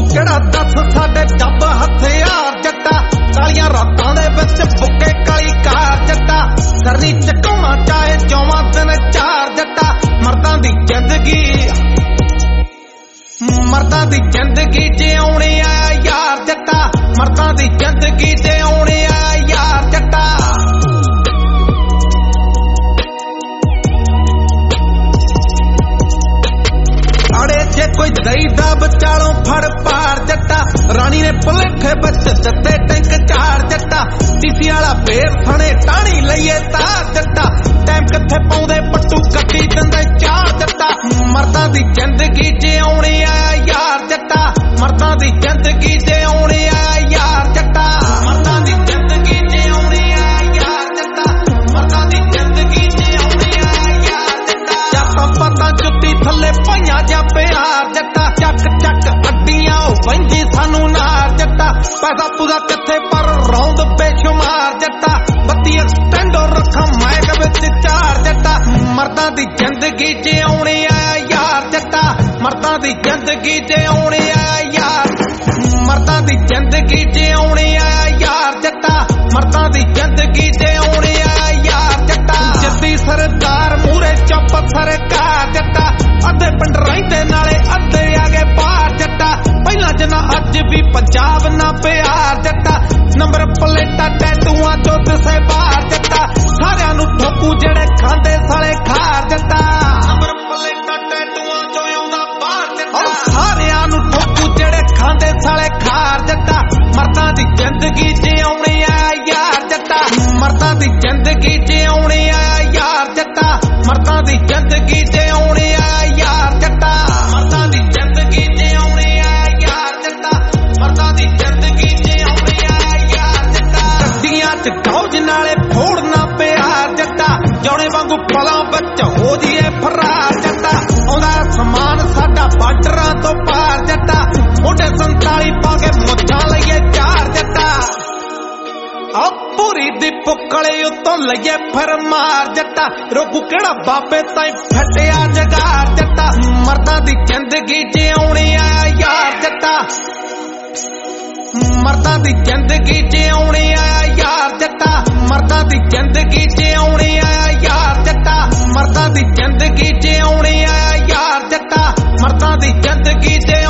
ਕਿਹੜਾ ਦੱਸ ਸਾਡੇ ਜੱਬ ਹਥਿਆਰ ਜੱਟਾ ਕਾਲੀਆਂ ਰਾਤਾਂ ਦੇ ਵਿੱਚ ਬੁੱਕੇ ਕਾਲੀ ਕਾਰ ਜੱਟਾ ਸਰਨੀ ਚਕਾਉਣਾ ਚਾਹੇ 24 ਦਿਨ 4 ਜੱਟਾ ਮਰਦਾਂ ਦੀ ਜ਼ਿੰਦਗੀ ਜਿਉਣੇ ਆ ਯਾਰ ਜੱਟਾ ਮਰਦਾਂ ਦੀ ਜ਼ਿੰਦਗੀ ਜਿਉਣੇ ਆ ਯਾਰ ਜੱਟਾ ਅੜੇ ਜੇ ਕੋਈ ਦਈਦਾ ਵਿਚਾਲੋਂ ਫੜ ਪਾਰ ਜੱਟਾ ਰਾਣੀ ਨੇ ਭੁਲੇਖੇ ਵਿੱਚ ਦਿੱਤੇ ਟੈਂਕ 4 ਜੱਟਾ ਟੀਸੀ ਵਾਲਾ ਫੇਰ ਥਣੇ ਟਾਣੀ ਲਈਏ ਤਾਰ ਜੱਟਾ ਟਾਈਮ ਕਿੱਥੇ ਪਾਉਂਦੇ ਪੱਟੂ ਕੱਢੀ ਦਿੰਦੇ 4 ਜੱਟਾ ਮਰਦਾਂ ਦੀ ਜ਼ਿੰਦਗੀ ਜਿਉਣੇ ਆ ਯਾਰ ਜੱਟਾ ਮਰਦਾਂ ਦੀ ਜ਼ਿੰਦਗੀ ਜਿਉਣੇ ਆ ਯਾਰ ਜੱਟਾ ਮਰਦਾਂ ਦੀ ਜ਼ਿੰਦਗੀ ਜਿਉਣੇ ਆ ਯਾਰ ਜੱਟਾ ਮਰਦਾਂ ਦੀ ਜ਼ਿੰਦਗੀ ਜਿਉਣੇ ਆ ਯਾਰ ਜੱਟਾ ਜੱਟਾਂ ਪਤਾਂ ਜੁੱਤੀ ਥੱਲੇ ਪਾਈਆਂ ਜਾਂ ਪਿਆਰ ਜੱਟਾ ਚੱਕ ਅੱਡੀਆਂ ਵੰਜੀ ਸਾਨੂੰ ਨਾਰ ਜੱਟਾ ਪੈਸਾ ਪੂਰਾ ਕਿੱਥੇ ਪਰ ਰੌਂਦ ਬੇਸ਼ੁਮਾਰ ਜੱਟਾ 32 ਐਕਸਟੈਂਡਰ ਰੱਖਾਂ ਮੈਕ ਵਿੱਚ 4 ਜੱਟਾ ਮਰਦਾਂ ਦੀ ਜ਼ਿੰਦਗੀ ਜਿਉਣੇ ਆ ਯਾਰ ਜੱਟਾ ਮਰਦਾਂ ਦੀ ਜ਼ਿੰਦਗੀ ਜਿਉਣੇ ਆ ਯਾਰ ਮਰਦਾਂ ਦੀ ਜ਼ਿੰਦਗੀ ਜਿਉਣੇ ਆ ਯਾਰ ਜੱਟਾ ਮਰਦਾਂ ਦੀ ਜ਼ਿੰਦਗੀ ਜਿਉਣੇ ਆ ਯਾਰ ਜੱਟਾ ਜੱਦੀ ਸਰਦਾਰ ਮੂਰੇ ਚੁੱਪ ਸਰਕਾਰ ਜੱਟਾ ਅੱਧੇ ਪਿੰਡ ਰਹਿੰਦੇ ਨਾਲੇ ਅੱਧੇ ਆਗੇ ਬਾਹਰ ਜੱਟਾ ਪਹਿਲਾਂ ਜਿੰਨਾ ਅੱਜ ਵੀ ਪੰਜਾਬ ਨਾ ਪਿਆਰ ਜੱਟਾ ਨੰਬਰ ਪਲੇਟਾਂ ਟੈਟੂਆਂ ਚੋਂ ਦਿਸੇ ਬਾਹਰ ਜੱਟਾ ਸਾਰਿਆਂ ਨੂੰ ਠੋਕੂ ਜਿਹੜੇ ਖਾਂਦੇ ਸਾਲੇ ਖਾਰ ਜੱਟਾ ਨੰਬਰ ਪਲੇਟਾਂ ਟੈਟੂਆਂ ਚੋਂ ਆਉਂਦਾ ਬਾਹਰ ਜੱਟਾ ਸਾਰਿਆਂ ਨੂੰ ਠੋਕੂ ਜਿਹੜੇ ਖਾਂਦੇ ਸਾਲੇ ਖਾਰ ਜੱਟਾ ਮਰਦਾਂ ਦੀ ਜ਼ਿੰਦਗੀ ਜਿਉਣੇ ਆ ਯਾਰ ਜੱਟਾ ਮਰਦਾਂ ਦੀ ਜ਼ਿੰਦਗੀ ਜਿਉਣੇ ਆ ਯਾਰ ਜੱਟਾ ਮਰਦਾਂ ਦੀ ਜ਼ਿੰਦਗੀ ਜਿਉਣੇ ਆ ਯਾਰ ਜੱਟਾ ਮਰਦਾਂ ਦੀ ਜ਼ਿੰਦਗੀ ਜਿਉਣੇ ਆ ਯਾਰ ਜੱਟਾ ਮਰਦਾਂ ਦੀ ਜ਼ਿੰਦਗੀ ਜਿਉਣੇ ਆ ਯਾਰ ਜੱਟਾ ਗੱਡੀਆਂ 'ਚ ਗੌਜ ਨਾਲੇ ਫੋੜਨਾ ਪਿਆਰ ਜੱਟਾ ਜੌਣੇ ਵਾਂਗੂ ਪਲਾਂ ਵਿੱਚ ਹੋ ਜੀਏ ਫਰਾਰ ਜੱਟਾ ਆਉਂਦਾ ਸਮਾਨ ਸਾਡਾ ਬਾਰਡਰਾਂ ਤੋਂ ਪਾਰ ਜੱਟਾ ਮੋਢੇ 47 ਪਾ ਕੇ ਮੁੱਛਾਂ ਲਈਏ 4 ਜੱਟਾ ਆ ਪੂਰੀ ਦੀ ਪੁੱਕਲੇ ਉੱਤੋਂ ਲਈਏ ਫਿਰ ਮਾਰ ਜੱਟਾ ਰੋਕੂ ਕਿਹੜਾ ਬਾਬੇ ਤਾਈਂ ਫਟਿਆ ਜਗਾਰ ਜੱਟਾ ਮਰਦਾਂ ਦੀ ਜ਼ਿੰਦਗੀ ਜਿਉਣੇ ਆ ਯਾਰ ਜੱਟਾ ਮਰਦਾਂ ਦੀ ਜ਼ਿੰਦਗੀ ਜਿਉਣੇ ਆ ਯਾਰ ਜੱਟਾ ਮਰਦਾਂ ਦੀ ਜ਼ਿੰਦਗੀ ਜਿਉਣੇ ਆ ਯਾਰ ਜੱਟਾ ਮਰਦਾਂ ਦੀ ਜ਼ਿੰਦਗੀ ਜਿਉਣੇ ਆ ਯਾਰ ਜੱਟਾ ਮਰਦਾਂ ਦੀ ਜ਼ਿੰਦਗੀ